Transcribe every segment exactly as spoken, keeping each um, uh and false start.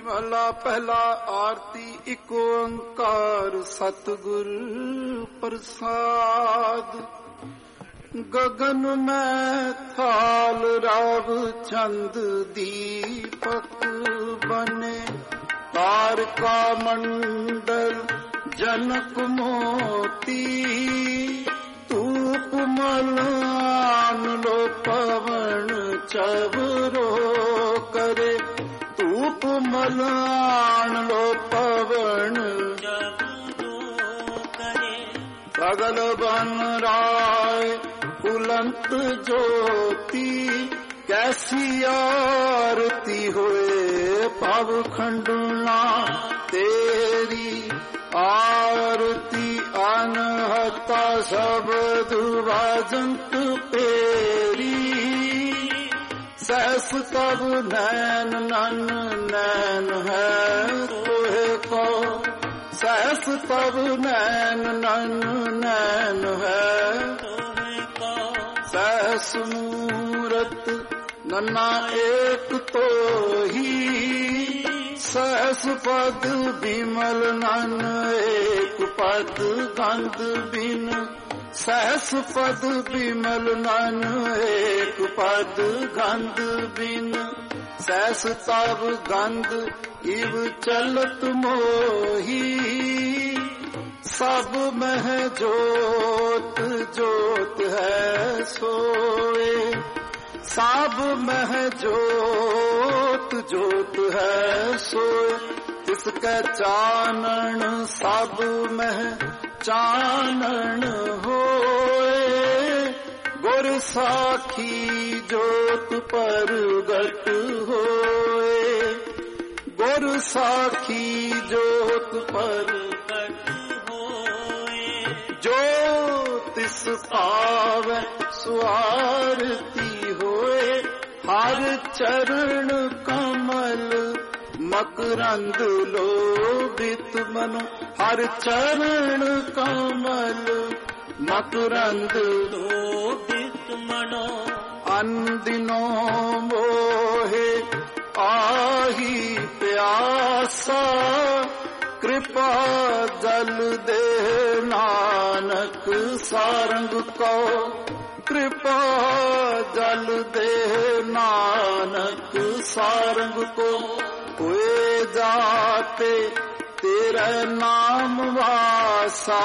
ਮਹਲਾ ਪਹਿਲਾ। ਆਰਤੀ ਇੱਕ ਓੰਕਾਰ ਸਤਿਗੁਰ ਪ੍ਰਸਾਦ। ਗगन ਮੈਂ ਥਾਲ ਰਾਵ ਚੰਦ ਦੀਪਕ ਬਨੇ। ਤਾਰਕਾ ਮੰਡਲ ਜਨਕ ਮੋਤੀ। ਧੂਪ ਮਲਾਨ ਲੋ ਪਵਨ ਚਵਰੋ ਕਰੇ। ਧੂਪ ਮਲਾਨ ਲੋ ਪਵਨ ਸਗਲ ਬਨ ਰਾਏ ਫੁਲੰਤ ਜੋਤੀ। ਕੈਸੀ ਆਰਤੀ ਹੋਏ ਭਵ ਖੰਡਨਾ ਤੇਰੀ। ਆਰਤੀ ਅਨਹਤਾ ਸ਼ਬਦ ਵਾਜੰਤ ਪੇਰੀ। ਸੈਸ ਤਬ ਨੈਨ ਨਨ ਨੈਨ ਹੈ ਤੋਹਿ ਕੋ। ਸੈਸ ਤਬ ਨੈਨ ਨਨ ਨੈਨ ਹੈ ਤੋਹਿ ਕੋ। ਸੈਸ ਮੂਰਤ ਨਨਾ ਏਕ ਤੋਹੀ। ਸੈਸ ਪਦ ਬਿਮਲ ਨਨ ਏਕ ਪਦ ਗੰਧ ਬਿਨ। ਸੈਸ ਪਦ ਬਿਮਲ ਨਨ ਏਕ ਪਦ ਗੰਧ ਬਿਨ। ਸੈਸ ਤਬ ਗੰਧ ਇਵ ਚਲਤ ਮੋਹੀ। ਸਭ ਮਹਿ ਜੋਤ ਜੋਤ ਹੈ ਸੋਏ। ਸਭ ਮਹਿ ਜੋਤ ਜੋਤ ਹੈ ਸੋਏ। ਤਿਸ ਕੈ ਚਾਨਣ ਸਭ ਮਹਿ ਚਾਨਣ ਹੋਏ। ਗੁਰ ਸਾਖੀ ਜੋਤ ਪ੍ਰਗਟ ਹੋਏ। ਗੁਰ ਸਾਖੀ ਜੋਤ ਪ੍ਰਗਟ ਹੋਏ। ਜੋ ਤਿਸ ਭਾਵੈ ਸੁਆਰਤੀ ਹੋਏ। ਹਰ ਚਰਨ ਕਮਲ ਮਕਰੰਦ ਲੋਭਿਤ ਮਨੋ। ਹਰ ਚਰਨ ਕਮਲ ਮਕਰੰਦ ਲੋਭਿਤ ਮਨੋ। ਅਨਦਿਨੋ ਮੋਹਿ ਆਹੀ ਪਿਆਸਾ। ਕਿਰਪਾ ਜਲ ਦੇ ਨਾਨਕ ਸਾਰੰਗ ਕੋ। ਕਿਰਪਾ ਜਲ ਦੇ ਨਾਨਕ ਸਾਰੰਗ ਕੋ। ਹੋਏ ਜਾਤੇ ਤੇਰੇ ਨਾਮ ਵਾਸਾ।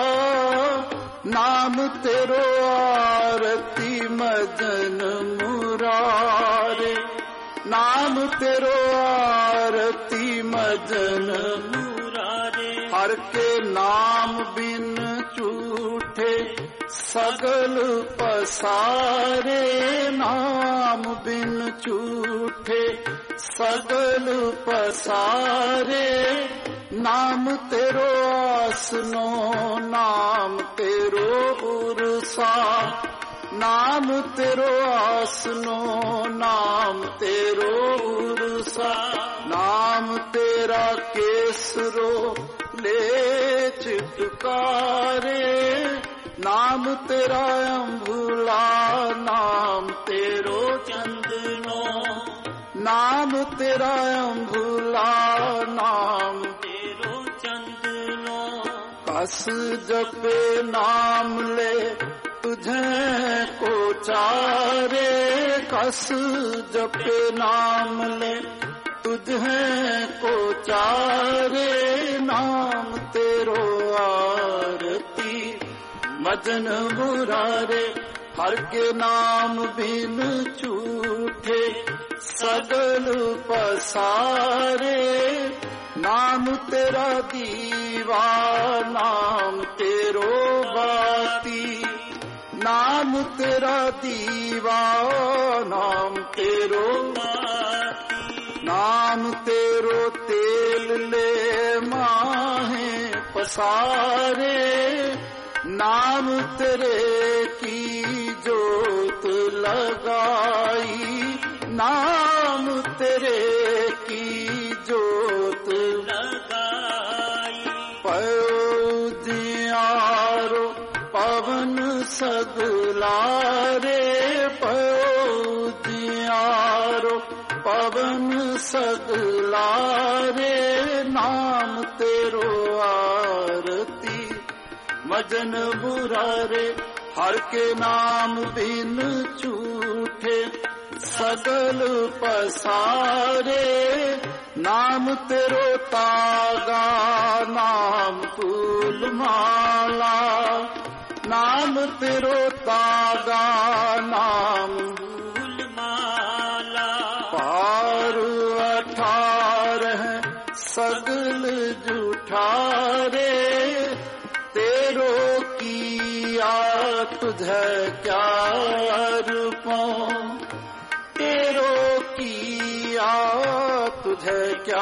ਨਾਮ ਤੇਰੋ ਆਰਤੀ ਮਜਨ ਮੁਰਾਰੇ। ਨਾਮ ਤੇਰੋ ਆਰਤੀ ਮਜਨ ਮੁਰਾਰੇ। ਹਰ ਕੇ ਨਾਮ ਬਿਨ ਝੂਠੇ ਸਗਲ ਪਸਾਰੇ। ਨਾਮ ਬਿਨ ਝੂਠੇ ਸਗਲ ਪਸਾਰੇ। ਨਾਮ ਤੇਰੋ ਆਸਨੋ ਨਾਮ ਤੇਰੋ ਉਰਸਾ। ਨਾਮ ਤੇਰੋ ਆਸਨੋ ਨਾਮ ਤੇਰੋ ਉਰਸਾ। ਨਾਮ ਤੇਰਾ ਕੇਸਰੋ ਲੈ ਚਿਤਕਾਰੇ। ਨਾਮ ਤੇਰਾ ਅੰਬੁਲਾ ਨਾਮ ਤੇਰੋ ਚੰਦਨੋ। ਨਾਮ ਤੇਰਾ ਅੰਬੁਲਾ ਨਾਮ ਤੇਰੋ ਚੰਦਨੋ। ਕਸ ਜਪੇ ਨਾਮ ਲੈ ਤੁਝੇ ਕੋ ਚਾਰੇ। ਕਸ ਜਪੇ ਨਾਮ ਲੈ ਤੁਝੇ ਕੋ ਚਾਰੇ। ਨਾਮ ਤੇਰੋ ਆਰਤੀ ਮਜਨ ਮੁਰਾਰੇ। ਹਰ ਕੇ ਨਾਮ ਬਿਨ ਝੂਠੇ ਸਗਲ ਪਸਾਰੇ। ਨਾਮ ਤੇਰਾ ਦੀਵਾ ਨਾਮ ਤੇਰੋ ਬਾਤੀ। ਨਾਮ ਤੇਰਾ ਦੀਵਾ ਨਾਮ ਤੇਰੋ ਬਾਤੀ। ਨਾਮ ਤੇਰੋ ਤੇਲ ਲੈ ਮਾਹੇ ਪਸਾਰੇ। ਨਾਮ ਤੇਰੇ ਕੀ ਜੋਤ ਲਗਾਈ। ਨਾਮ ਤੇਰੇ ਕੀ ਜੋਤ ਲਗਾਈ। ਪਉ ਜਿਆਰੋ ਪਵਨ ਸਗਲਾਰੇ। ਪਉ ਜਿਆਰੋ ਪਵਨ पावन सगलारे नाम तेरो आरती मजन बुरारे हर के नाम बिन झूठे सगल पसारे नाम तेरो तागा नाम फूल माला नाम तेरो तागा नाम फूल माला पार अठारह सगल जूठारे तेरो किया तुझे क्या अर्पों तेरो किया तुझे क्या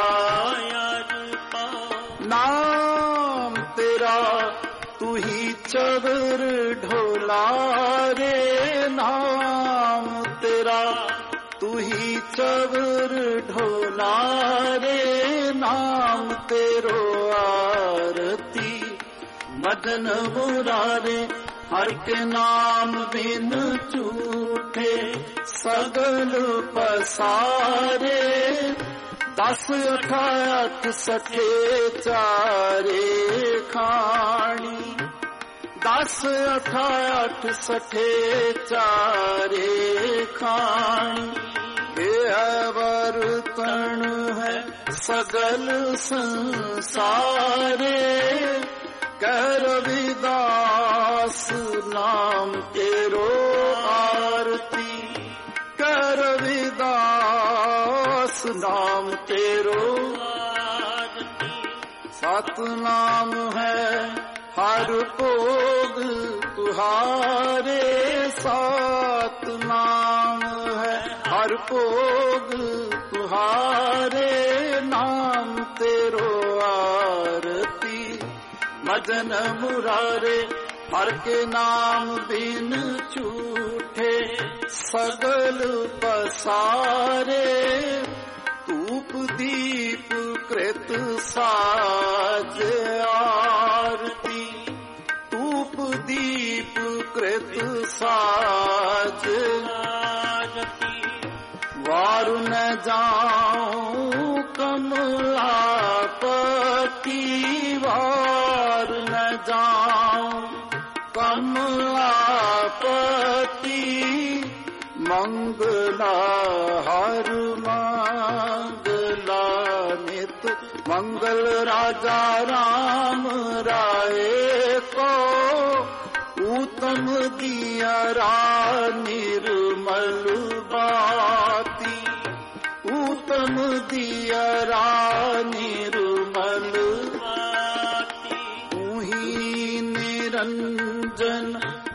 अर्पों नाम तेरा तू ही चवर ढोला रे नाम तेरा तू ही चवर ढोला रे नाम तेरो आरती मदन मुरारे हर के नाम बिन झूठे सगल पसारे दस अठाठ सठे चारे खाणी दस अठाठ सठे चारे खाणी ये बर्तन है सगल संसारे कह रविदास नाम तेरो आरती कह रविदास नाम तेरो आरती सात नाम है हर भोग तुहारे सात नाम है हर भोग तुहारे नाम तेरो आरती मदन मुरारे हर के नाम बिन झूठे सगल पसारे धूप दीप कृत साज आरती धूप दीप कृत साज आरती वार न जाऊं कमलापति वार न जाऊं कमलापति मंगला हर मंगला नित मंगल राजा राम राय को उत्तम दियरा निर्मल बाती उत्तम दियरा निर्मल बाती उही निरंजन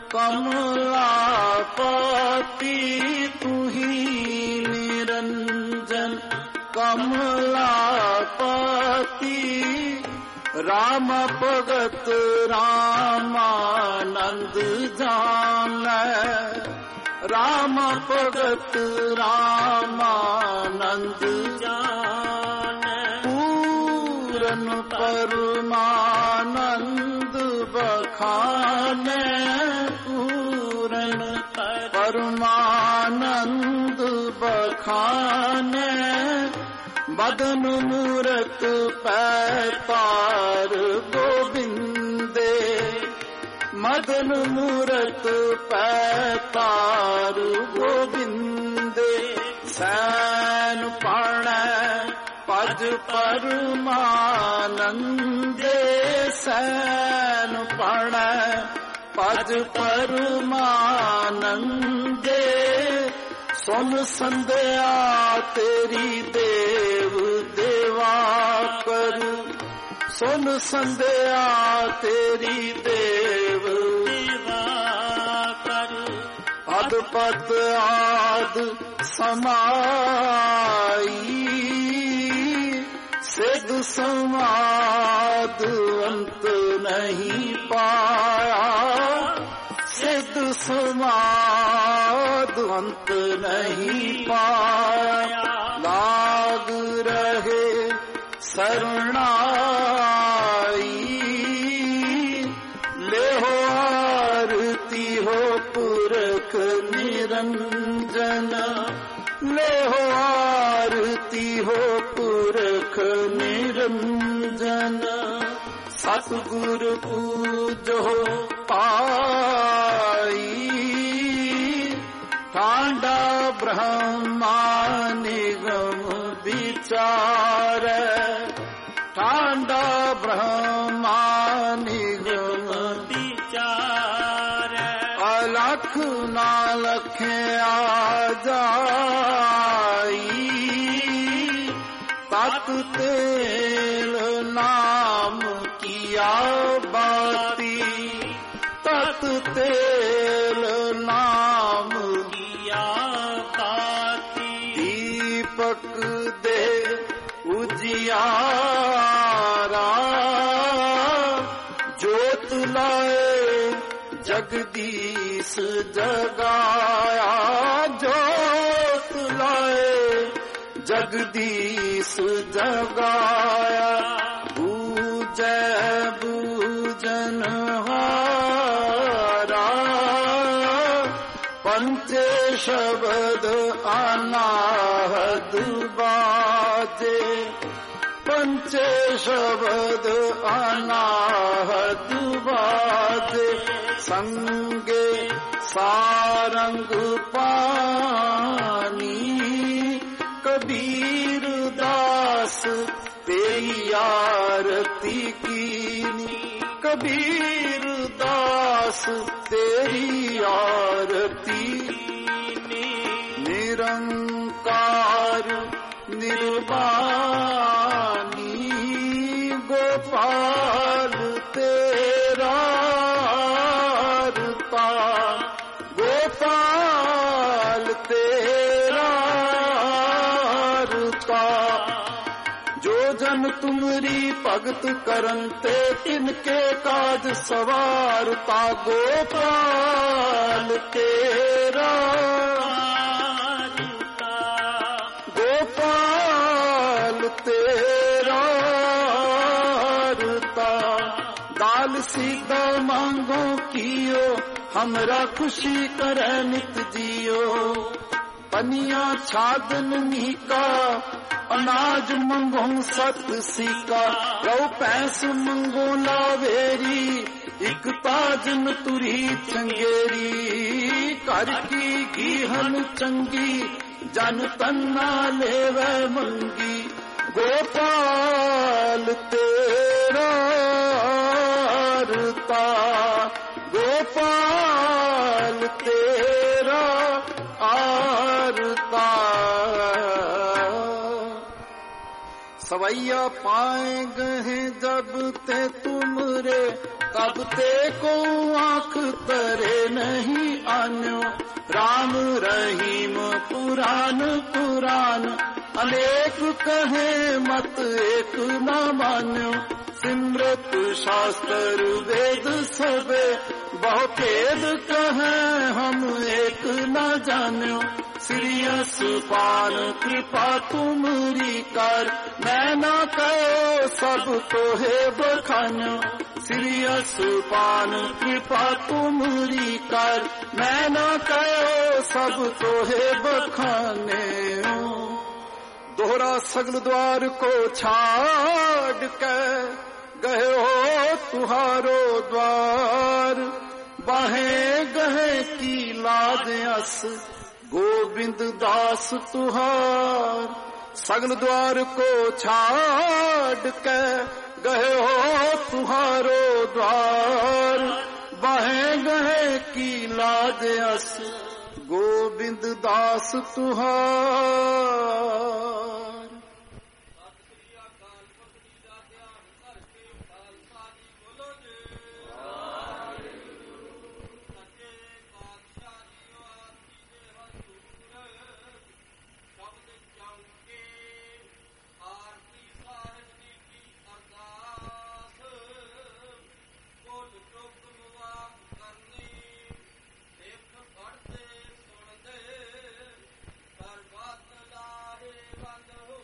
कमलापति तुही निरंजन कमलापति राम भगत रामानंद जान राम भगत रामानंद जान पूरन परमानंद बखान पूरन परमानंद बखान मदन मूरत पैतार गोविंदे मदन मूरत पैतार गोविंदे सैन पण पज परमानंदे सैन पण पज परमानंदे सुन संध्या तेरी देव देवा करू सुन संध्या तेरी देव देवा करू अदपद आद समाई सिद्ध समाद अंत नहीं पाया सिद्ध समाद अंत नहीं पाया लाग रहे शरणाई ले हो आरती हो पुरख निरंजन ले हो आरती हो पुरख निरंजन, सतगुरु पूजो पाई, ठांडा ब्रह्मा निगम विचार, ठांडा ब्रह्मा निगम विचार, अलख ना लखे आ जाई, तत तेल नाम किया बाती, तत तेल नाम किया बाती, दीपक दे उजियारा, ज्योत लाए जगदीश जगाया, ज्योत लाए जगदीश जगाया, बूझे बूझन हारा, पंचे शब्द अनाहत बाजे, पंचे शब्द अनाहत बाजे, संगे सारंग पानी, कबीर दास तेरी आरती कीनी, कबीर दास तेरी आरती कीनी, निरंकार निर्वाणी गोपाल तेरा रता, गोपाल तेरा रता, जो जन तुमरी भगत करनते तिनके काज सवारता, गोपाल तेरा गोपाल तेरा रता, दाल सीधा मांगो कियो हमरा खुशी करे नित जियो, पनिया छादन मीका अनाज मंगो सत सीका, रौ पैस मंगो लावेरी एक ताजन तुरी चंगेरी, कर की गीहन चंगी जन तन्ना लेवे मंगी, गोपाल तेरा रता, गोपाल तेरा आरता, सवैया पाए गए जब ते तुमरे, तब ते को आँख तरे नहीं आन्यो, राम रहीम पुराण पुराण, अनेक कहे मत एक न मान्यो, सिमरत शास्त्र वेद सबे, बहुखेद कहे हम एक न जान्यो, श्रीयस पान कृपा तुमरी कर, मैं न कहो सब तोहे बखान्यो, श्रीयस पान कृपा तुमरी कर, मैं न कहो सब तोहे बखाने, दोहरा सगल द्वार को छाड़ के गए हो तुहारो द्वार, बाहें गहे की लाज अस गोविंद दास तुहार, सगल द्वार को छाड़ के गए हो तुहारो द्वार, बाहें गहे की लाज अस गोविंद दास तुहार। Bando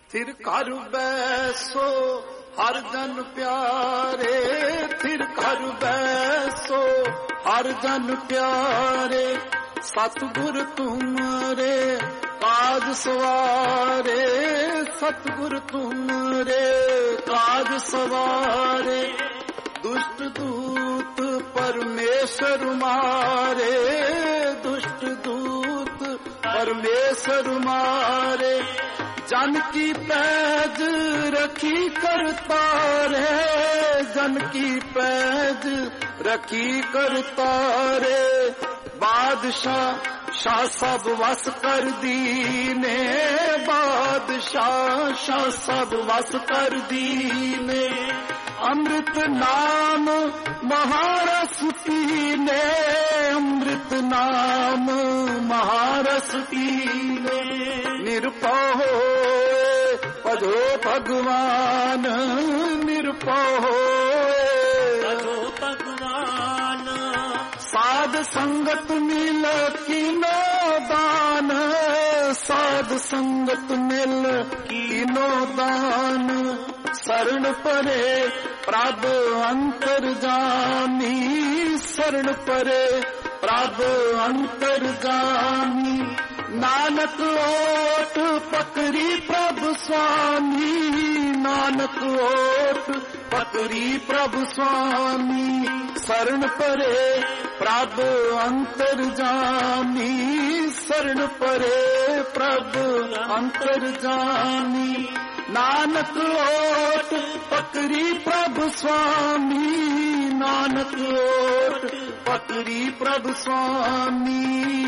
थिर घर बैसो हर जन प्यारे, थिर घर बैसो हर जन प्यारे, सतगुर तुमरे काज सवारे, सतगुर तुमरे काज सवारे, दुष्ट दूत परमेश्वर मारे, दुष्ट दूत परमेश्वर मारे, जन की पैज रखी करता रे, जन की पैज रखी करता रे, बादशाह शाह सब वस कर दीने, बादशाह शाह सब वस कर दीने, अमृत नाम महारस पीने, अमृत नाम महारस पीने, निरपह होए भजो भगवान, निरपह होए भजो भगवान, साध संगत मिल कीनो दान, साध संगत मिल कीनो दान, शरण परे प्रभ अंतर जानी, शरण परे प्रभ अंतर जानी, नानक ओट पकड़ी प्रभु स्वामी, नानक ओट पकड़ी प्रभु स्वामी, शरण परे प्रभु अंतर जानी, शरण परे प्रभु अंतर जानी, नानक ओट पकड़ी प्रभु स्वामी, नानक ओट पकड़ी प्रभु स्वामी।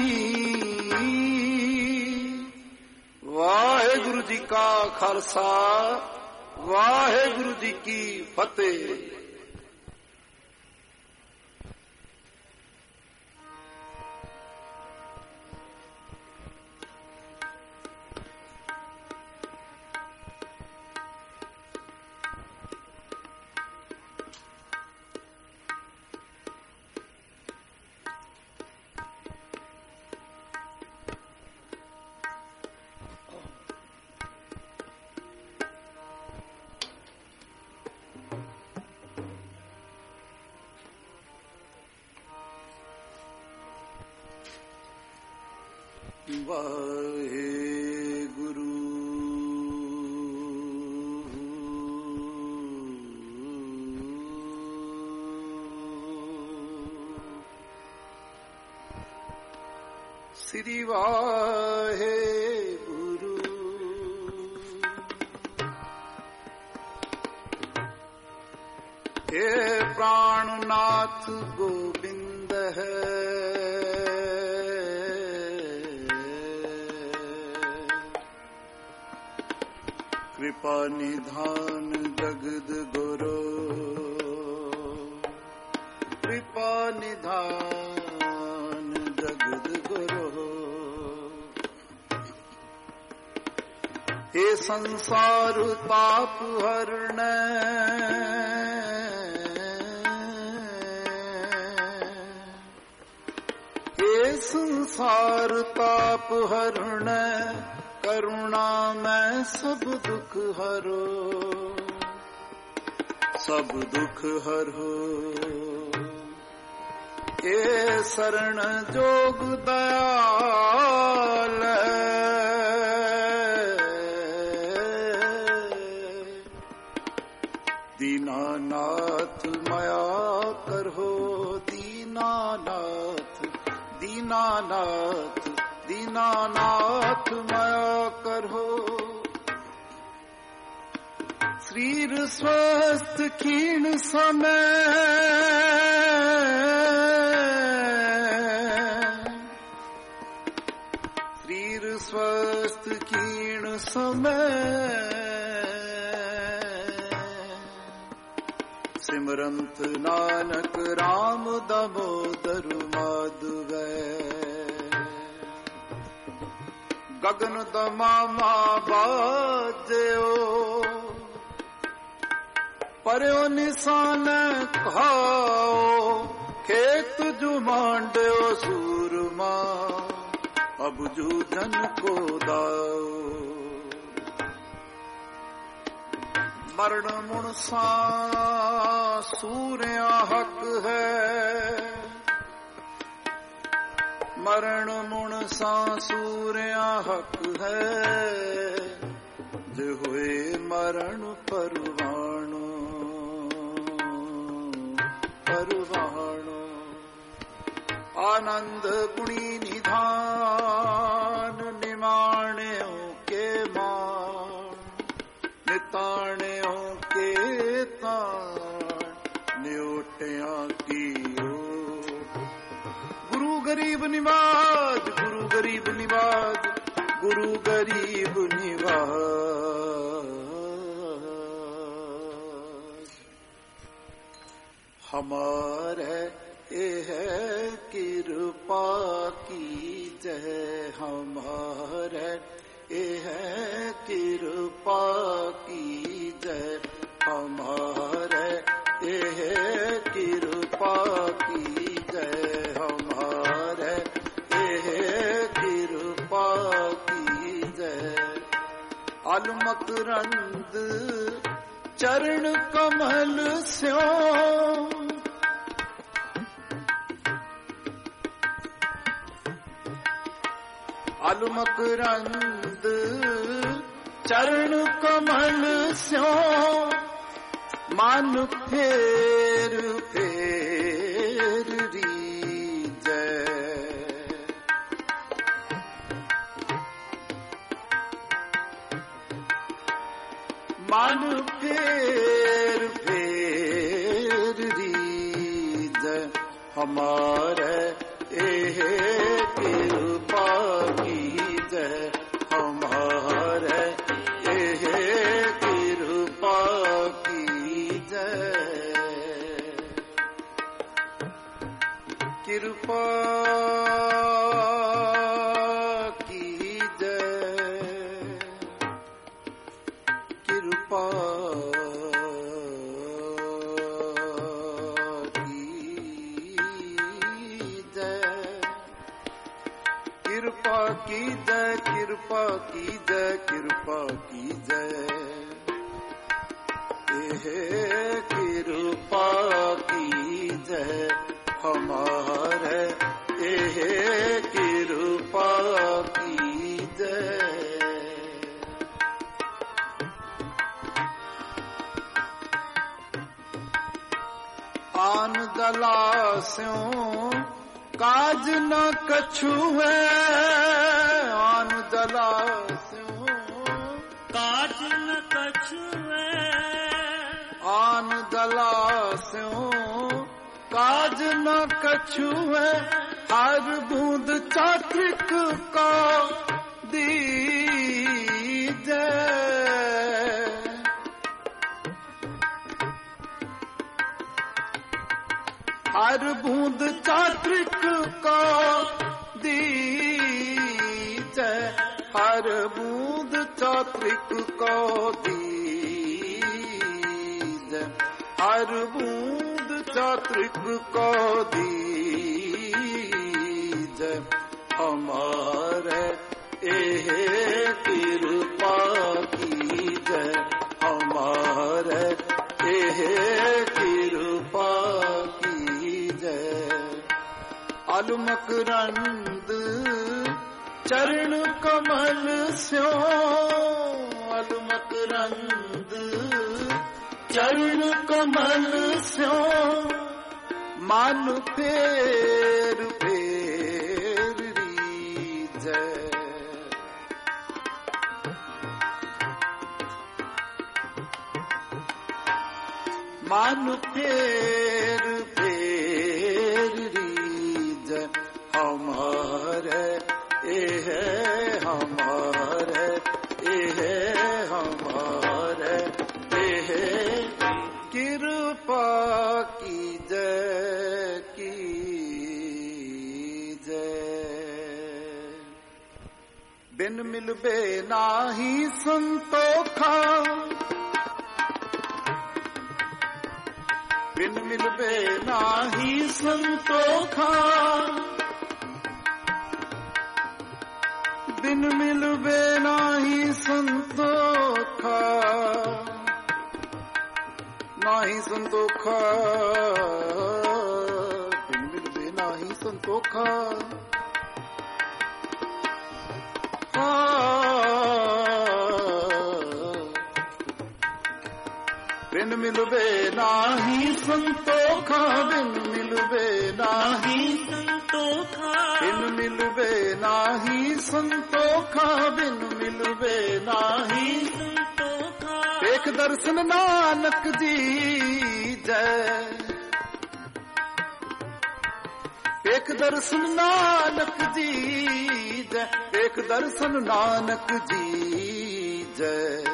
वाहेगुरु जी का खालसा, वाहेगुरु जी की फतेह। वाहेगुरु श्री वाहेगुरु। हे प्राणनाथ गोविंद है, कृपा निधान जगद गुरु, कृपा निधान जगद गुरु। हे संसार ताप हरण, हे संसार ताप हरण, करुणा में सब दुख हरो, सब दुख हरो। ये शरण जोग दयाल, दीनानाथ माया करहो, दीनानाथ दीनानाथ दीनानाथ माया करहो। शरीर स्वस्थ क्षीण समय, शरीर स्वस्थ क्षीण समय, सिमरंत नानक राम दामोदर माधवै। गगन दमामा बाजो, पर्यो निशान खाओ, खेत जुमांडो सूरमा, अब जूझन को दाओ। मरण मुणसा सूर्या हक है, मरण मुणसा सूर्या हक है, जो हुए मरण परवाणो परवाणो। आनंद गुणी निधान निमाण्यो के मान, निताण्यो के ताण न्योटिया कियो। गुरु गरीब निवाज, गुरु गरीब निवाज, गुरु गरीब निवाज। हमारे यह कृपा की जय, हमारे यह कृपा की जय, हमारे यह कृपा की जय, हमारे यह कृपा की जय। अलमकरंद चरण कमल स्यों, अलमकरंद चरण कमल स्यों, मन फेर फेर रीजै। मन फेर फेर रीजै, हमारे एह कृपा की जय, हमारे एह कृपा की जय। कृपा की जय, कृपा कृपा की जय, कृपा की जय, कृपा की जय। एह कृपा की जय, हमारे एह कृपा की जय। आन जलास्यों काज न कछु है, आन जलास्यों काज न कछु है, आन जलास्यों काज न कछु है। हर बूंद चात्रिक का दीजै, हर बूंद चात्रिक को दीजै, हर बूंद चात्रिक को दीजै, हर बूंद चात्रिक को दीजै। हमारे एह कृपा की जय, हमारे एह कृपा अलमकरंद चरण कमल स्यों, अलमकरंद चरण कमल स्यों, मन फेर फेर रीजै। मन फेर फेर रीजै, हमारे एह हमारे एह हमारे एह कृपा की जय की जय। बिन मिलबे नाही संतोखा, बिन मिलबे नाही संतोखा, बिन मिलबे नाही संतोखा। नाही संतोखा, बिन मिलवे नाही संतोखा। बिन मिलवे नाही संतोखा, बिन मिलवे नाही संतोखा, बिन मिलवे नाही संतोखा, बिन मिलवे नाही संतोखा। एक दर्शन नानक जी जय, एक दर्शन नानक जी जय, एक दर्शन नानक जी जय,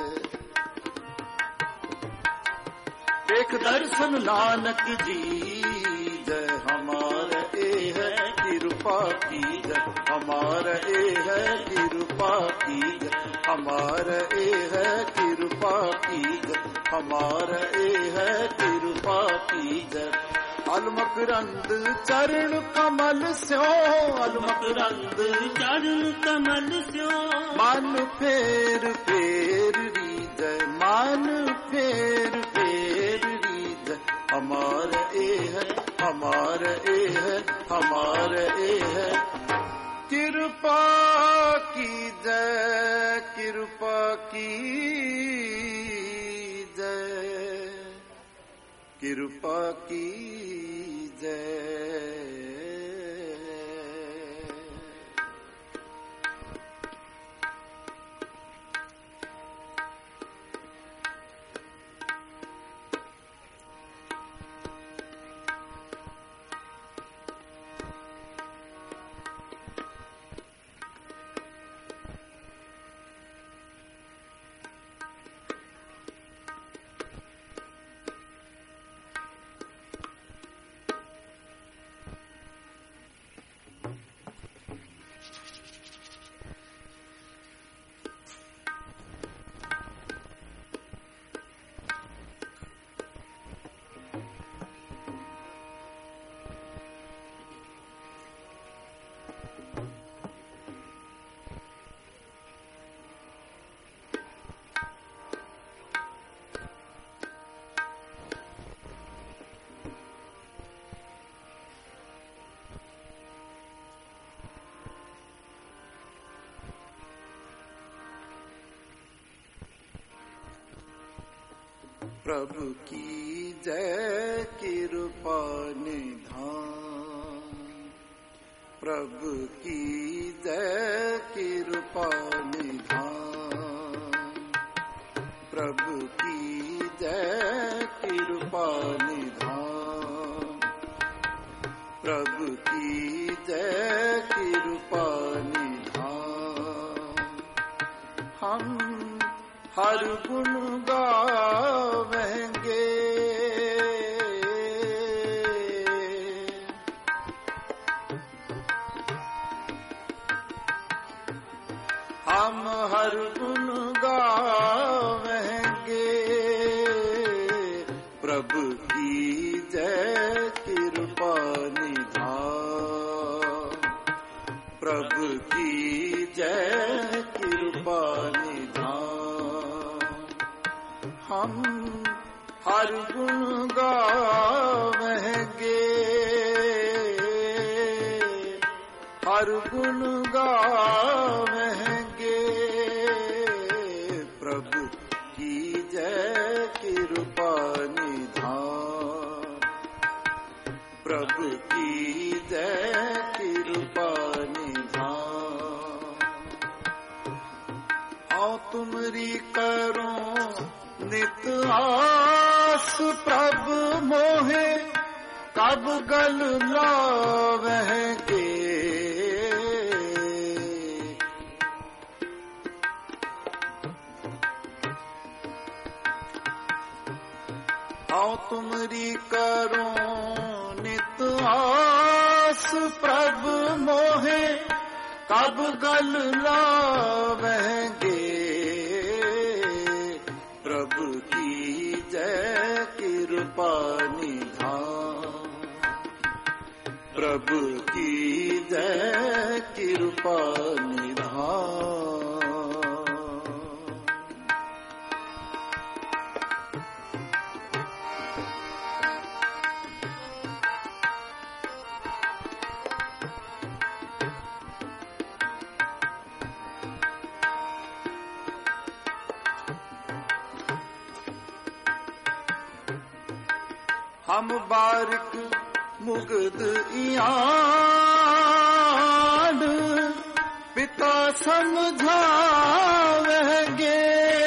एक दर्शन नानक जी जय। हमारा ए है कृपा की जय, हमारा ए है कृपा की जय, हमारा ए है कृपा की जय, हमारा ए है कृपा की जय। अलमकरंद चरण कमल स्यो, अलमकरंद चरण कमल स्यो, मन फेर फेर री जय, मन फेर फेर री जय। हमारा ए है, हमारा ए है, हमारा ए है कृपा की जय, कृपा की जय, कृपा की जय। प्रभु की जय कृपा निधान, प्रभु की जय कृपा निधान, प्रभु की जय कृपा निधान, प्रभु की जय कृपा निधान। हम हर गुण गावेंगे, हम हर गुण गावेंगे, प्रभु की जय कृपा निधान, प्रभु की जय कृपा निधान। हम हर गुण गावेंगे, हर गुण गावेंगे, प्रभु की जय कृपा निधान, प्रभु की जय कृपा निधान। आओ तुमरी करो नित आस, प्रभु मोहे कब गल लावेंगे, आओ तुमरी करो नित आस, प्रभु मोहे कब गल लावेंगे, प्रभु की जय कृपा निधान, प्रभु की जय कृपा निधान। हम बारिक मुगद इयान पिता समझावेंगे।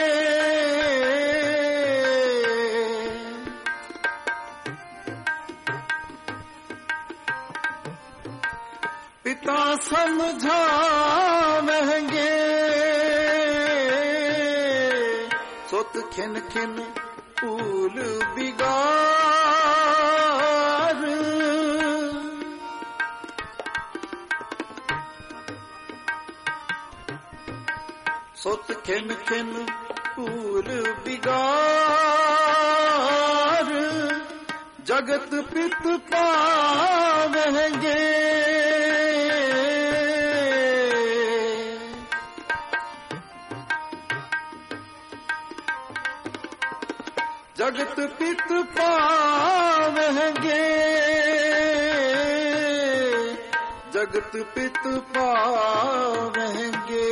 पिता समझावेंगे सुत खिन खिन फूल बिगार। सुत खिन खिन फूल बिगार जगत पित पावेंगे। जगत पित पावेंगे जगत पित पावेंगे।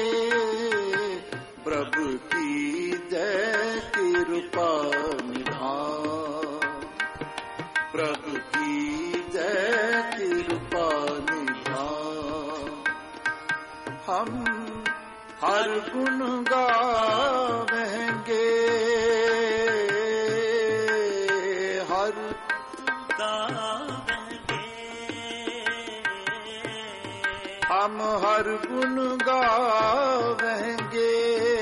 प्रभु की जय कृपा निधान। प्रभु की जय कृपा निधान। हम हर गुण गावेंगे हम हर गुण गावेंगे।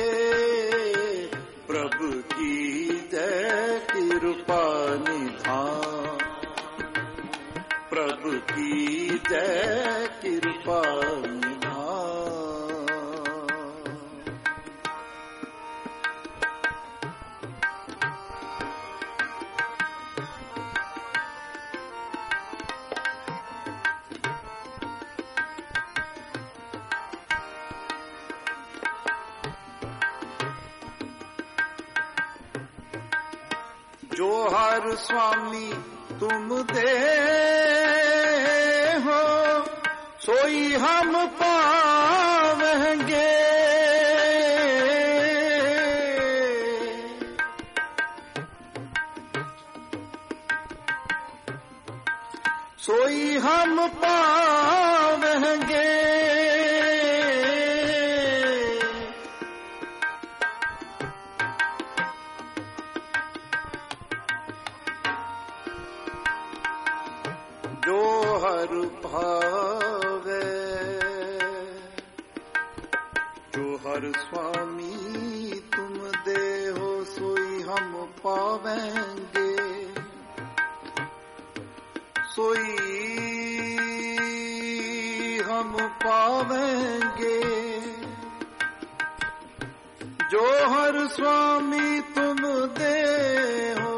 प्रभु की जय कृपा निधान। प्रभु की जय कृपा निधान। जो हर स्वामी तुम दे हो सोई हम पावेंगे। सोई हम पावेंगे। जो हर भावे जो हर स्वामी तुम दे हो सोई हम पावेंगे। सोई हम पावेंगे। जो हर स्वामी तुम दे हो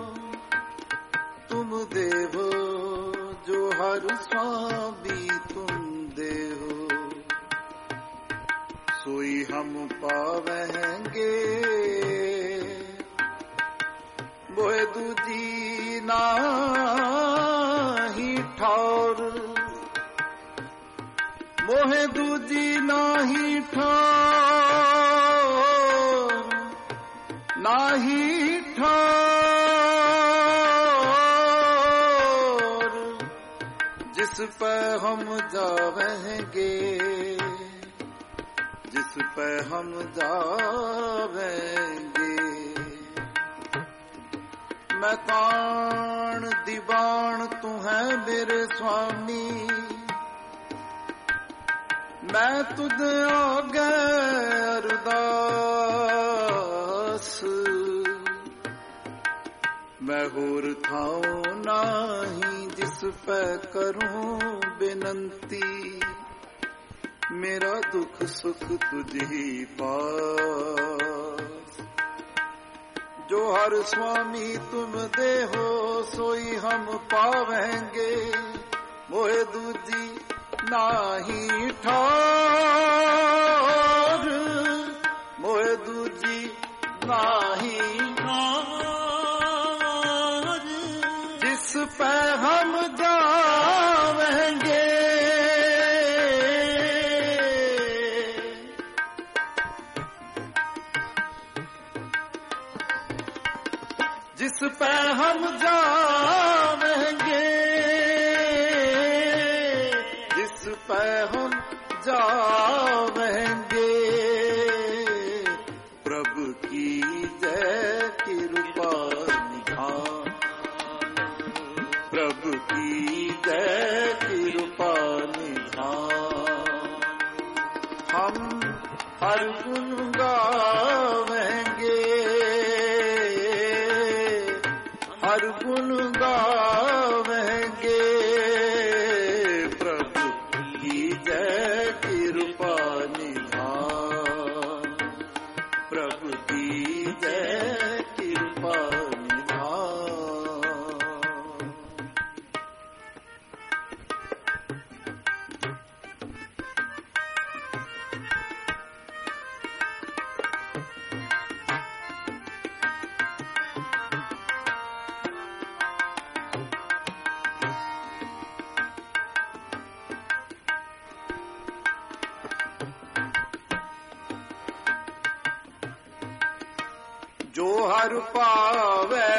तुम दे हो। जो हर स्वामी तुम दे हो सोई हम पावेंगे। बोए दूजी नाही ठौर मोहे दूजी नाही ठौर नाही ठौर जिस पे हम जावेंगे। जिस पे हम जावेंगे। मैं कान दीवान तू है मेरे स्वामी। मैं तुझ आगे अरदास। मैं होर थाऊं नाही जिस पे करूं बेनंती। मेरा दुख सुख तुझी पास। जो हर स्वामी तुम दे हो सोई हम पावेंगे। मोहे दूजी नाही ठौर मोहे दूजी नाही ठौर जिस पे हम जावेंगे। जिस जिस पे हम जावेंगे, जिस पे हम जावेंगे, प्रभु की जय कृपा निधान, प्रभु की जय कृपा निधान। हम हर गुण गावेंगे, हर गुण गावेंगे, प्रभु की जय कृपा निधान, प्रभु की जय कृपा निधान। जो हर पावे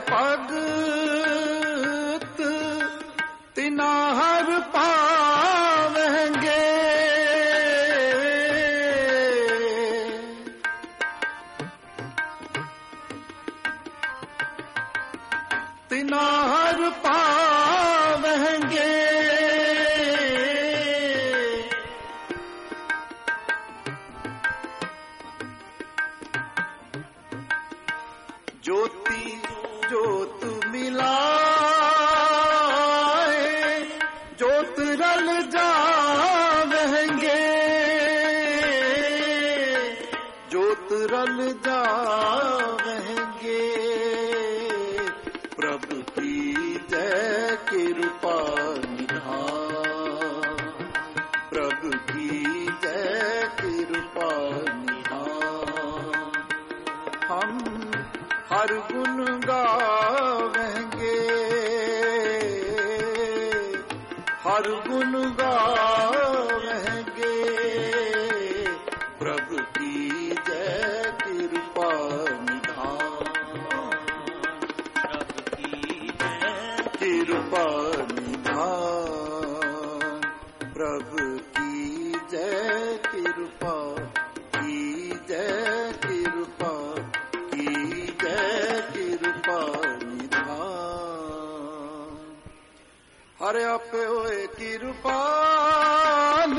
भगत, तिना हर पावेंगे, तिना हर पावेंगे। ज्योति ज्योत मिलाए, ज्योत रल जावेंगे, ज्योत रल जावेंगे, प्रभु की जय कृपा निधान, प्रभु की जय कृपा निधान। हम हर गुण गावेंगे, हर गुण गावेंगे, प्रभु की जय कृपा निधान, प्रभु की जय कृपा निधान, प्रभु की जय कृपा की जय कृपा की जय कृपा निधान। हरे आपे होए कृपाल,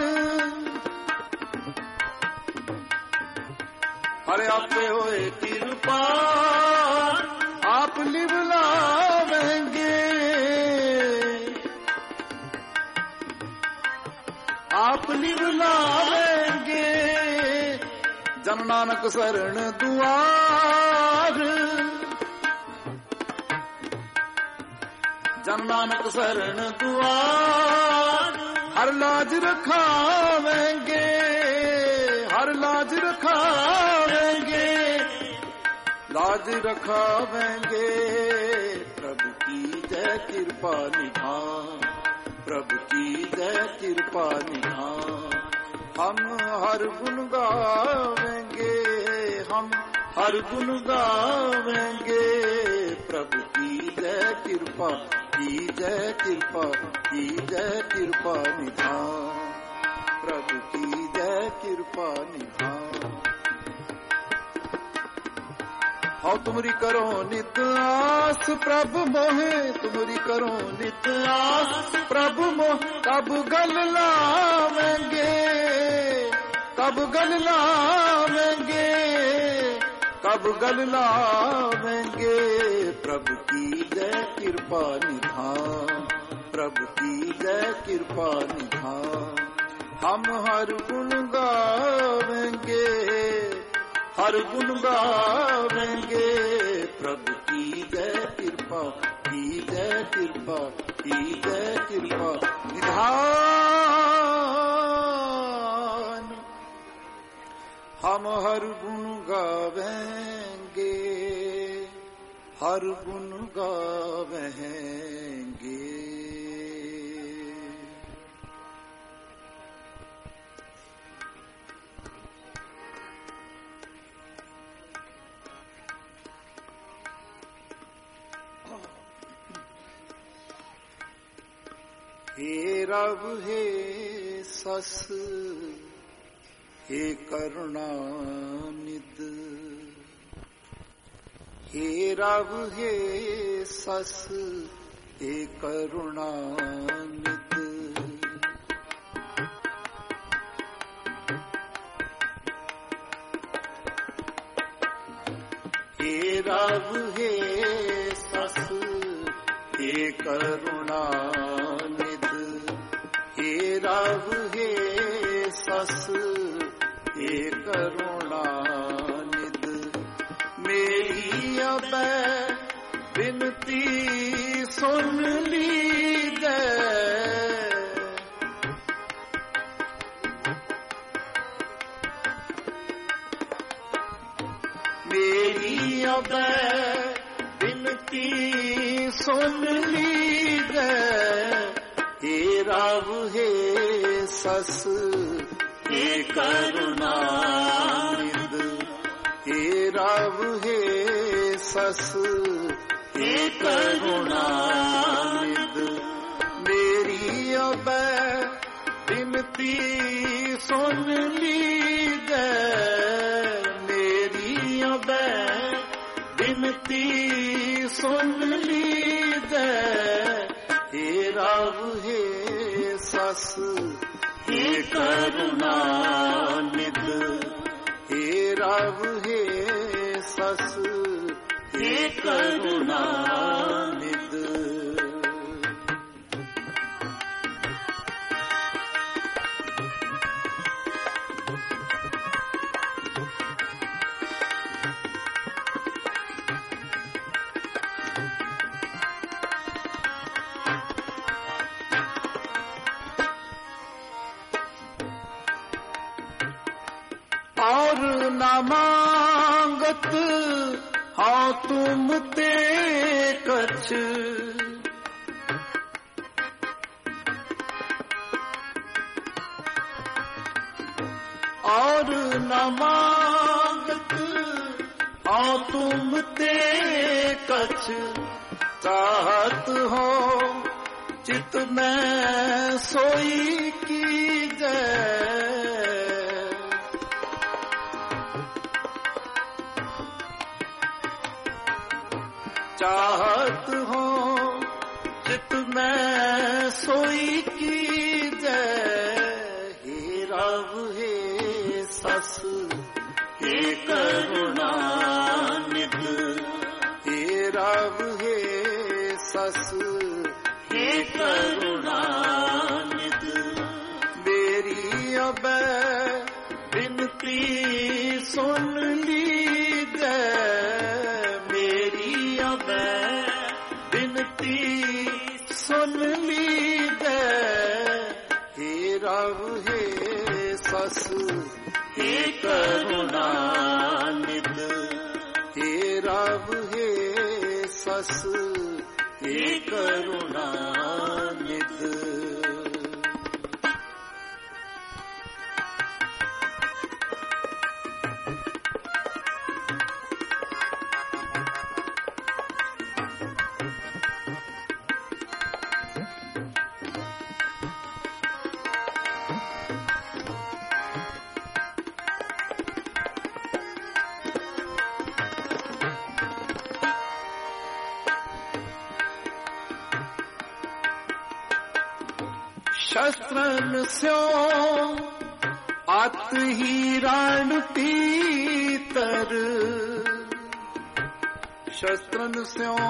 हरे आपे होए कृपाल, आप लिवलावेंगे, आप लिवलावेंगे। जन नानक शरण दुआर, जन नानक शरण दुआर, हर लाज रखावेंगे, हर लाज रखावेंगे, लाज रखावेंगे, प्रभु की जय कृपा निधान, प्रभु की जय कृपा निधान। हम हर गुण गावेंगे, हम हर गुण गावेंगे, प्रभु की जय कृपा की जय कृपा की जय कृपा निधान, प्रभु की जय कृपा निधान। हाँ तुमरी करो नित आस प्रभु मोहे, तुमरी करो नित आस प्रभु मोह, कब गल लावेंगे, कब गल लावेंगे, कब गल लावेंगे, प्रभु की जय कृपा निधान, प्रभु की जय कृपा निधान। हम हर गुण गावेंगे, हर गुण गावेंगे, प्रभु की जय कृपा की जय कृपा की जय कृपा निधान। हम हर गुण गावेंगे, हर गुण गावेंगे। हे रब हे सस हे करुणानिध, हे रब हे सस हे करुणानिध। हे रब हे सस हे करुणानिध, हे रब हे सस हे करुणानिध। मेरी अब बिनती सुन लीजिए, मेरी अब बिनती सुन लीजिए। हे रब हे सस हे करुणानिध, हे रब हे सस हे करुणानिध। मेरी अब बिनती सुन लीजिए, मेरी अब बिनती सुन लीजिए। हे रब हे सस हे करुणानिध, हे रब हे सस हे करुणानिध। और न मांगत हाँ तुम ते कछ, और न मांगत हाँ तुम ते कछ। चाहत हो चित में सोई कीजिए, चाहत हो चित में सोई कीजिए। हे रब हे सस हे करुणानिध, हे रब हे सस हे करुणानिध। मेरी अब बिनती सुन लीजिए, मेरी अब बिनती सुन लीजिए। हे रब हे सस हे करुणानिध, हे रब हे सस हे करुणानिध। शस्त्रन स्यों अत ही रण पीतर, शस्त्रन स्यों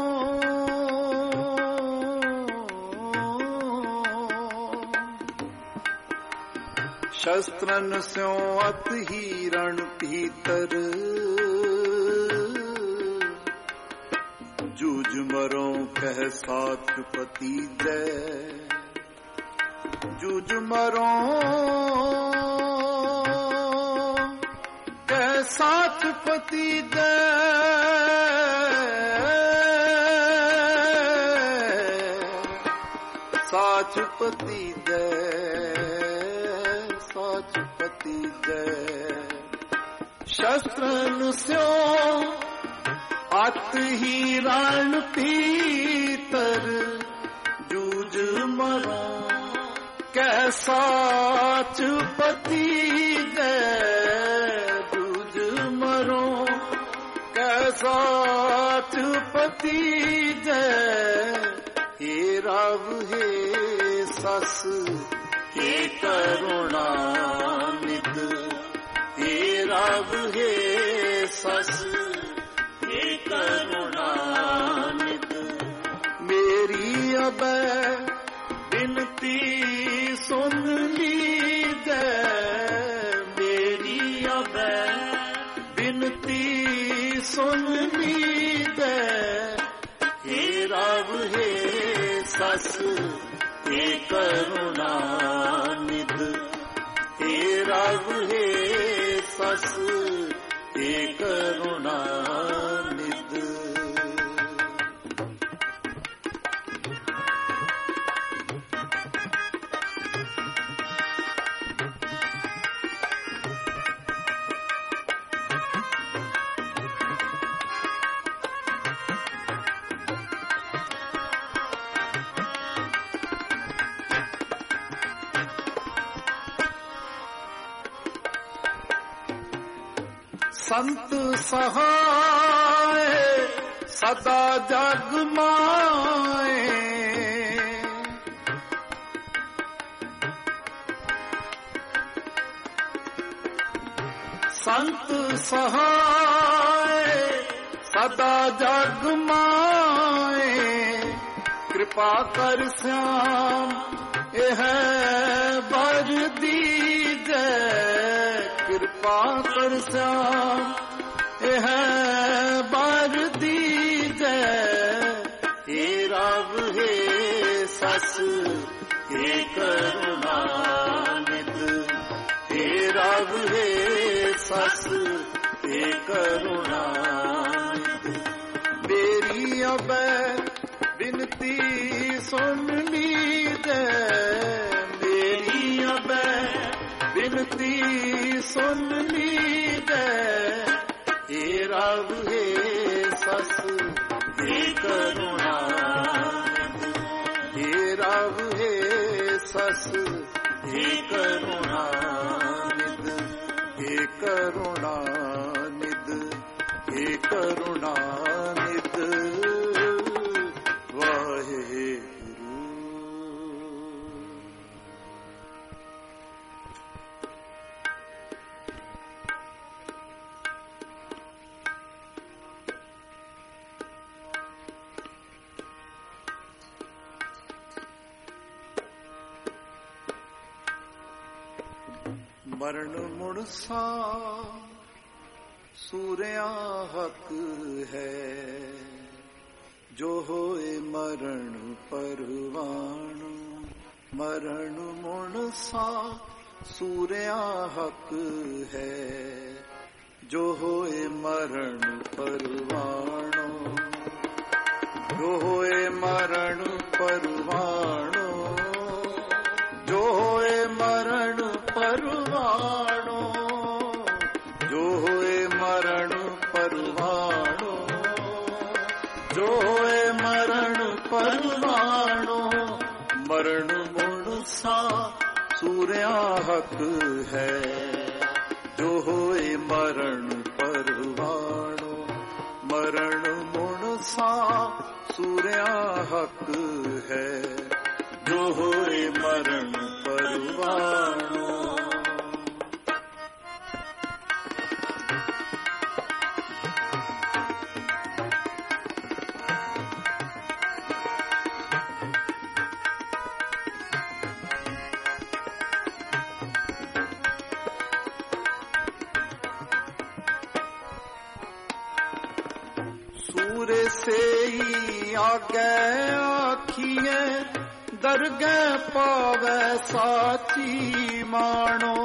शस्त्रन स्यों अत ही रण पीतर। जूझ मरो कह साथ पति जय, जूझ मरो कह साथ पति जय। साथ पति जय, साथ पति जय। शस्त्रन स्यों अत ही रण पीतर। जूझ मरो साच पति जय दूज मरो कैसाच पति जय हे राव हे सस हे करुणा निध हे राव हे सस हे करुणा निध मेरी अब बिनती सुन लीजै मेरी अब बिनती सुन लीजै हे राव हे सस हे करुणा निध हे राव हे सस हे करुणा निध संत सहाय सदा जग माए संत सहाय सदा जग माए कृपा कर श्याम यह बर दीजै कृपा कर श्याम यह बर दीजै हे राव हे सस हे करुणा निध हे राव हे सस हे करुणा निध मेरी अब बिनती सुन लीजै मेरी अब बिनती सुन लीजै हे राव हे सस हे करुणा हे राव हे सस हे करुणा निध हे करुणा निध हे करुणा निध वाहे मरण मुड़सा सूर्या हक है जो होए मरण परवान मरण मुड़सा सूर्या हक है जो होए मरण परवानो जो होए मरण परवानो जो होए मरण परवानो जो होए मरण परवानो जो होए मरण परवानो मरण मुड़सा सूर्या हक है जो होए मरण परवानो मरण मुड़सा सूर्या हक है जो होए मरण परवानो सूर्य से ही आगे आखिए दरगे पावे साची मानो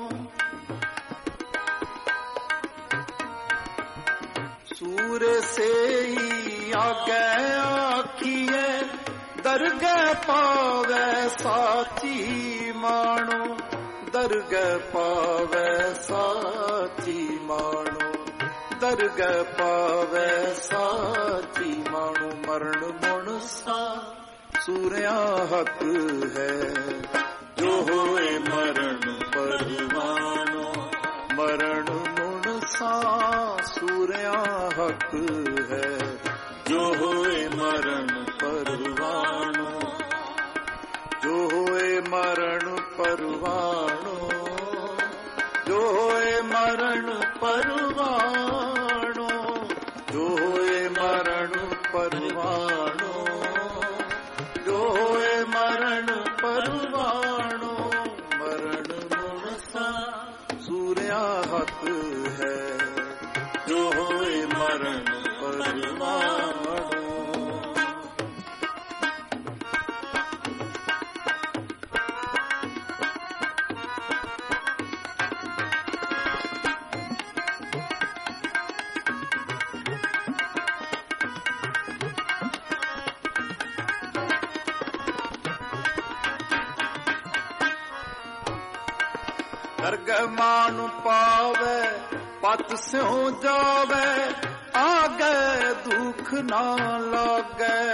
सूर्य से ही आगे आखिए दरगे पावे साची मानो दरगे पावे साची मानो दरगे पावे साची मानो मरण मुड़सा सूर्या हक है जो ਹੋਏ ਮਰਨ ਪਰਵਾਣੋ, ਮਰਨ ਮੁਣ ਸਾ ਸੂਰਿਆ ਹੱਕ ਹੈ, ਜੋ ਹੋਏ ਮਰਨ ਪਰਵਾਣੋ, ਜੋ ਹੋਏ ਮਰਨ ਪਰਵਾਣੋ, ਜੋ ਹੋਏ ਮਰਨ ਪਰਵਾਣੋ, ਜੋ ਹੋਏ ਮਰਨ ਪਰਵਾਣੋ, ਜੋ ਹੋਏ ਮਰਨ ਪਰਵਾਣੋ, ਮਰਨ ਮੁਣ ਸਾ ਸੂਰਿਆ ਹੱਕ ਹੈ, ਜੋ ਹੋਏ ਮਰਨ ਪਰਵਾਣੋ। ਦਰਗਮਾਨ ਪਾਵੇ ਪਤ ਸਿਉ ਜਾਵੇ, ਆਗੇ ਦੁਖ ਨਾ ਲਾਗੇ।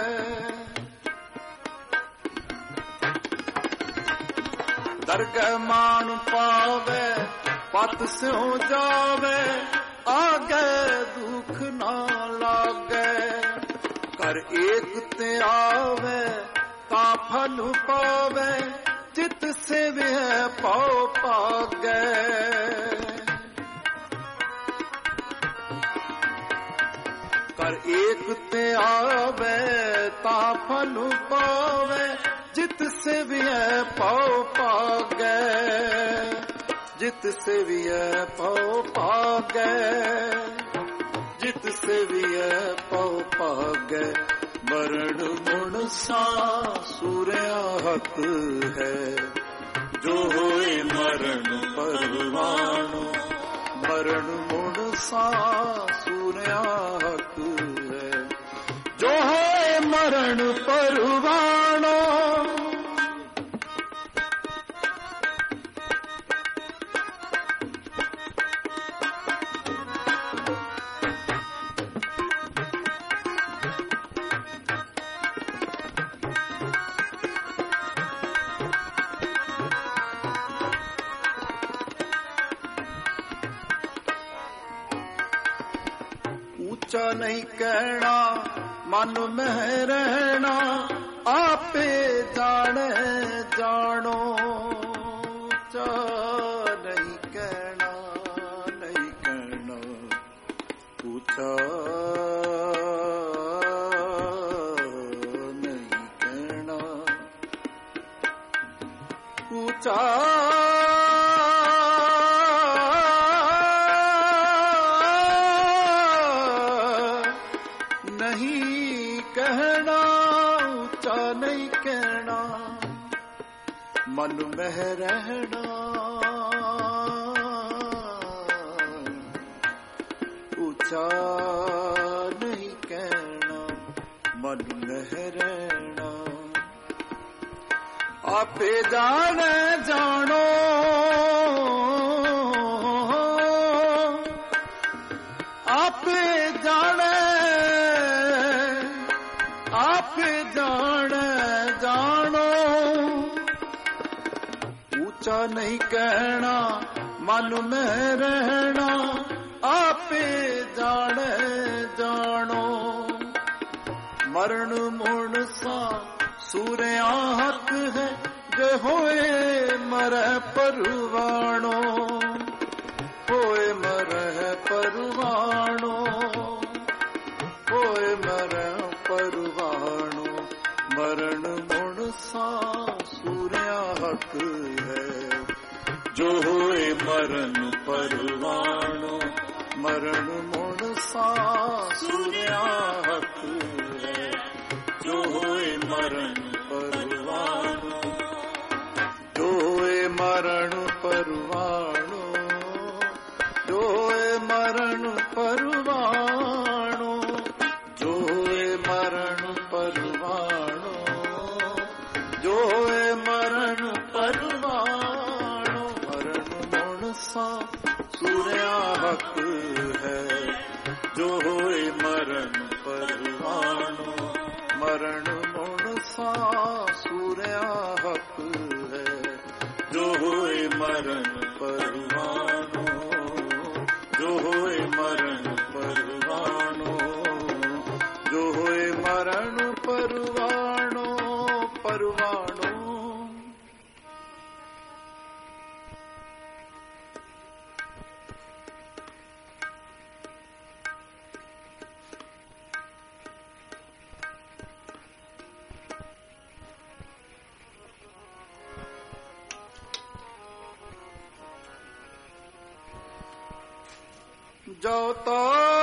ਦਰਗਮਾਨ ਪਾਵੇ ਪਤ ਸਿਉ ਜਾਵੇ, ਆਗੇ ਦੁਖ ਨਾ ਲਾਗੇ। ਕਰ ਏਕ ਤੇ ਆਵੇ ਤਾਂ ਫਲ ਪਾਵੇ, ਚਿਤ ਸੇਵਿਆ ਪਉ ਪਾਗੈ। ਕਰ ਏਕ ਤੇ ਆਵੇ ਤਾਂ ਫਲ ਪਾਵੇ, ਜਿਤ ਸੇਵਿਆ ਪਉ ਪਾਗੈ। ਜਿਤ ਸੇਵਿਆ ਪਉ ਪਾਗੈ, ਜਿਤ ਸੇਵਿਆ ਪਉ ਪਾਗੈ। ਮਰਨ ਮੁਣ ਸਾ ਸੂਰਿਆ ਹੱਕ ਹੈ, ਜੋ ਹੋਏ ਮਰਨ ਪਰਵਾਣੋ, ਮਰਨ ਮੁਣ ਸਾ ਸੂਰਿਆ ਹੱਕ ਹੈ, ਜੋ ਹੋਏ ਮਰਨ ਪਰਵਾਣੋ। ਉੱਚਾ ਨਹੀਂ ਕਹਿਣਾ ਮਨ ਮਹਿ ਰਹਿਣਾ, ਆਪੇ ਜਾਣੇ ਜਾਣੋ। ਉੱਚਾ ਨਹੀਂ ਕਹਿਣਾ, ਨਹੀਂ ਕਹਿਣਾ ਉੱਚਾ ਨਹੀਂ ਕਹਿਣਾ, ਉੱਚਾ ਨਹੀਂ ਕਹਿਣਾ, ਉੱਚਾ ਨਹੀਂ ਕਹਿਣਾ ਮਨ ਮਹਿ ਰਹਿਣਾ। ਉੱਚਾ ਨਹੀਂ ਕਹਿਣਾ ਮਨ ਮਹਿ ਰਹਿਣਾ, ਆਪੇ ਜਾਣੇ ਜਾਣੋ। ਆਪੇ ਜਾਣੇ, ਆਪੇ ਜਾਣੇ ਜਾਣੋ। ਉੱਚਾ ਨਹੀਂ ਕਹਿਣਾ ਮਨ ਮਹਿ ਰਹਿਣਾ, ਆਪੇ ਜਾਣੇ ਜਾਣੋ। ਮਰਨ ਮੁਣ ਸਾ ਸੂਰਿਆ ਹੱਕ ਹੈ, ਜੇ ਹੋਏ ਮਰੈ ਪਰਵਾਣੋ। ਹੋਏ ਮਰੈ ਪਰਵਾਣੋ, ਹੋਏ ਮਰੈ ਪਰਵਾਣੋ। ਮਰਨ ਮੁਣ ਸਾ ਸੂਰਿਆ ਹੱਕ ਹੈ, ਜੋ ਹੋਏ ਮਰਨ ਪਰਵਾਣੋ। ਮਰਨ ਮੁਣ ਸਾ ਸੂਰਿਆ ਹੱਕ ਹੈ, ਜੋ ਹੋਏ ਮਰਨ ਪਰਵਾਣੋ। ਜੋ ਹੋਏ ਮਰਨ ਪਰਵਾਣੋ, ਜੋ ਹੋਏ ਮਰਨ ਪਰਵਾਣੋ। ਜੋ ਹੋਏ ਮਰਨ ਪਰਵਾਣੋ, ਜੋ ਹੋਏ ਮਰਨ ਪਰਵਾਣੋ। ਮਰਨ ਮੁਣ ਸਾ ਸੂਰਿਆ ਹੱਕ ਹੈ, ਜੋ ਹੋਏ ਮਰਨ ਪਰਵਾਣੋ। ਮਰਨ ਮੁਣ ਸਾ ਸੂਰਿਆ ਹੱਕ ਹੈ, मरण परवानो, जो होए मरण परवानो, जो होए मरण परवानो परवानो। जो तो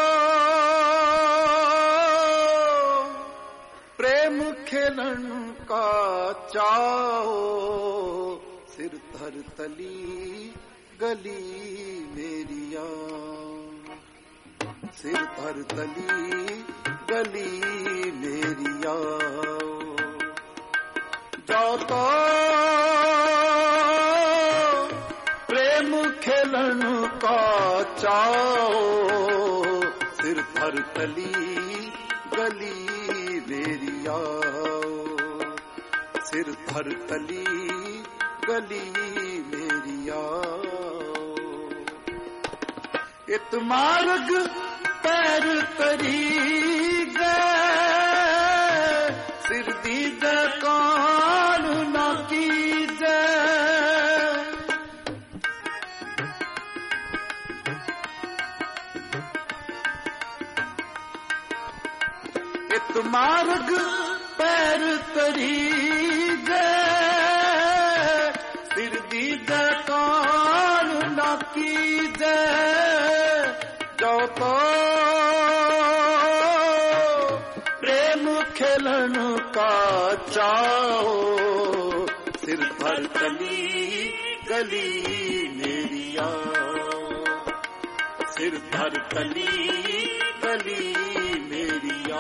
प्रेम खेलन का चाओ, सिर धर तली गली मेरिया, सिर धर तली गली मेरिया। जो तो प्रेम खेलन का चाओ, सिर धर तली गली मेरिया, सिर धर तली गली मेरिया। इत मार्ग पैर तरी गए, सिर दीद कान ना कीजे। इत मार्ग पैर तरी गए, सिर दीद कान ना कीजे। जो तो प्रेम खेलन का चाओ, सिर धर तली गली मेरिया, सिर धर तली गली मेरिया।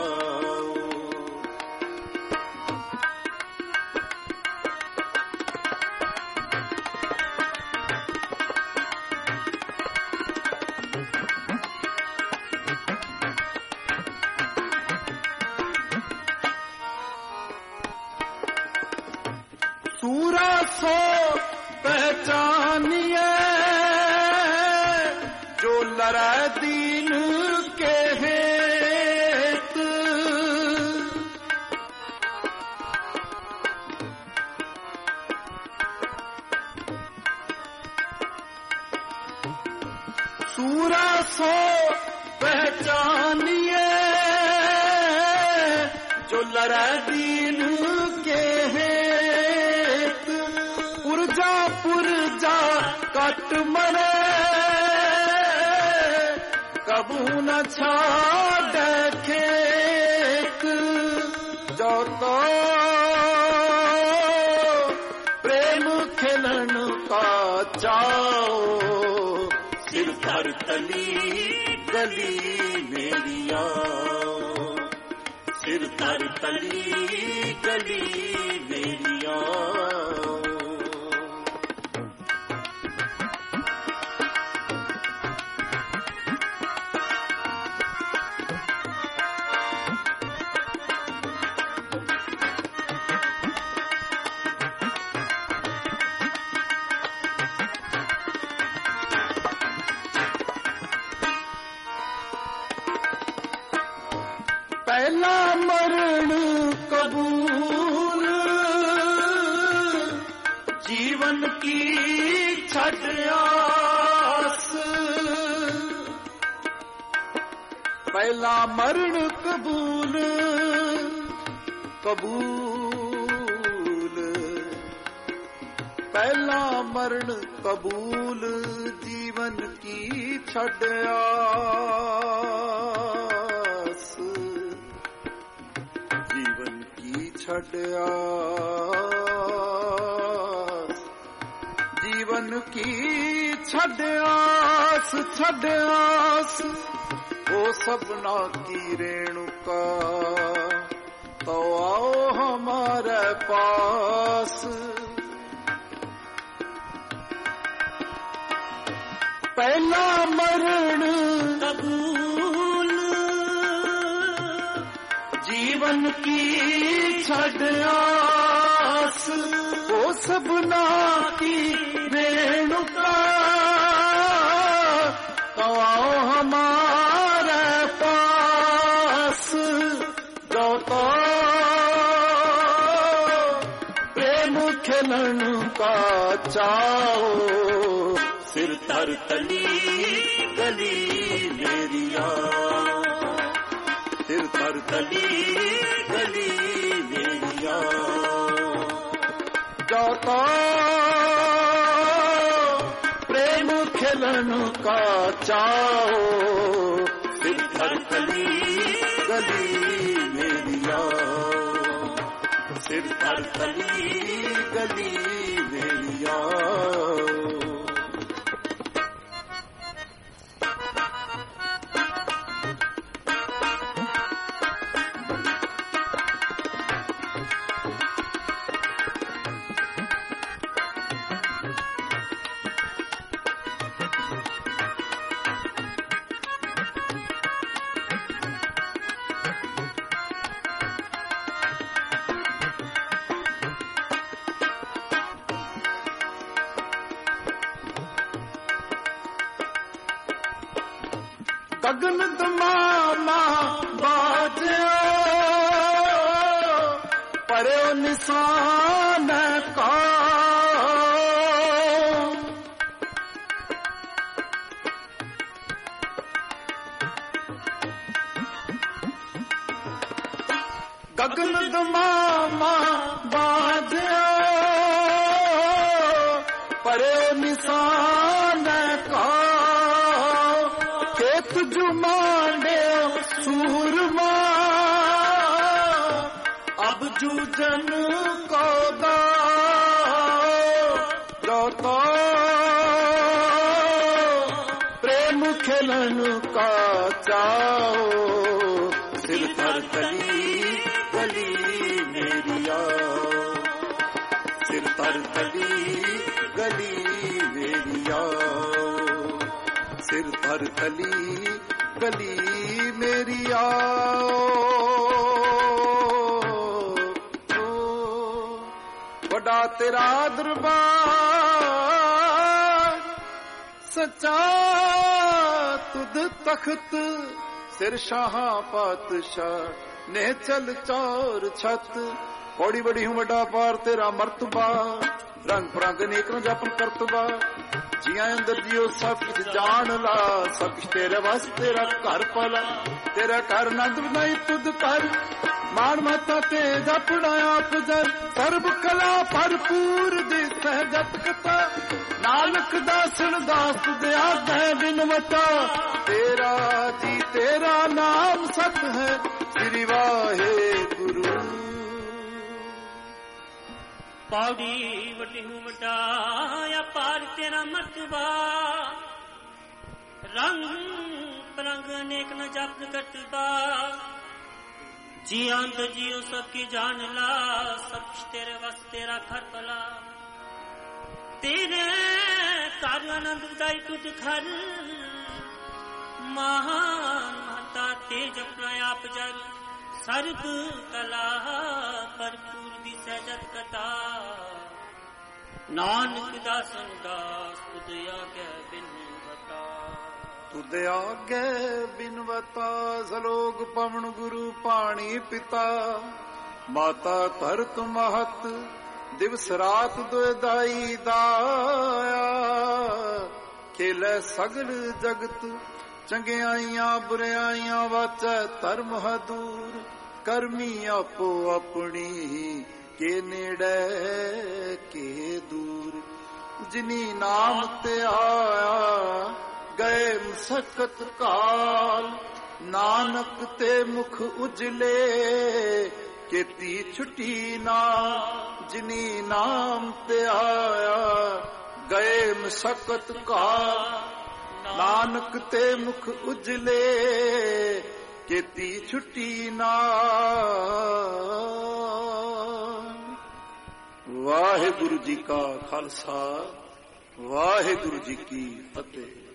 सूरा सो पहचानिए, जो लड़ा दीन के हेत। सूरा सो पहचानिए, जो लड़ा दीन के हेत। पुरजा पुरजा कट मरे, कबू न छाड़ खेत। जो तो प्रेम खेलन का चाओ, सिर धर तली गली मेरिया, सिर धर तली गली मेरिया। पहला मरण कबूल, जीवन की छठ आस। पहला मरण कबूल कबूल, पहला मरण कबूल, जीवन की छठ आस। जीवन की छठ आस, जीवन की छठ आस, छठ आस। वो सपना की रेणुका, तो आओ हमारे पास। पहला मरण कबूल, जीवन की छठ आस। वो सपना की रेणुका, ਚਾਓ, ਸਿਰ ਧਰ ਤਲੀ ਗਲੀ ਮੇਰੀਆ, ਸਿਰ ਧਰ ਤਲੀ ਗਲੀ ਮੇਰੀਆ। ਜੋ ਤੋ प्रेम खेलन का चाओ, सिर धर तली गली मेरिया, सिर धर तली गली मेरिया। गगन दमामा बाजो परो निशान का, गगन दमामा बाजो परो निशान का। जुमांडे सूरमा अब जूझन को दा, जो तो प्रेम खेलन का चाओ, सिर धर तली गली मेरिया, सिर धर तली गली मेरिया, सिर धर तली गली मेरिया। बड़ा तेरा दरबार सच्चा तुद तख्त, सिर शाह पातशाह ने चल चौर छत। बड़ी बड़ी हूँ बड़ा पार तेरा मर्तबा, रंग परंग नेक न जपन करतबा। जिया अंदर जियो सब कुछ जान ला, सब कुछ तेरे वास्ते तेरा घर पला। तेरा घर नंद बनाई तुद कर, मान माता ते जपना आप जर। सर्व कला भरपूर दिस है जत कथा, नानक दासन दास दया है बिनवता। तेरा जी तेरा नाम सत है, श्री वाहे गुरु। पौड़ी वटी हूँ वटाया पार तेरा मर्तबा, रंग परंग अनेक न जप कटबा। जिया तो जियो सबकी जान ला, सब तेरे बस तेरा घर पला। तेरे कार्य आनंद दाई तुझ घर, महान महता तेज अपना आप जल। सर्व कला भरपूर विसर्जत कथा, नानक दासन दास तुद आगे बिनवता। तुद आगे बिनवता, सलोक पवन गुरु पाणी पिता। माता धरत महत, दिवस रात दुदाई दाया। खेले सगल जगत, चंगियाइयां बुराइयां वाचै धर्म हदूर। करमी आपो अपनी, के नेड़े के दूर। जिनी नाम ते आया, गए मुसकत काल। नानक ते मुख उजले, केती छुटी ना। जिनी नाम ते आया, गए मुसकत काल। नानक ते मुख उजले, केती छुट्टी ना। वाहिगुरु जी का खालसा, वाहिगुरु जी की फतेह।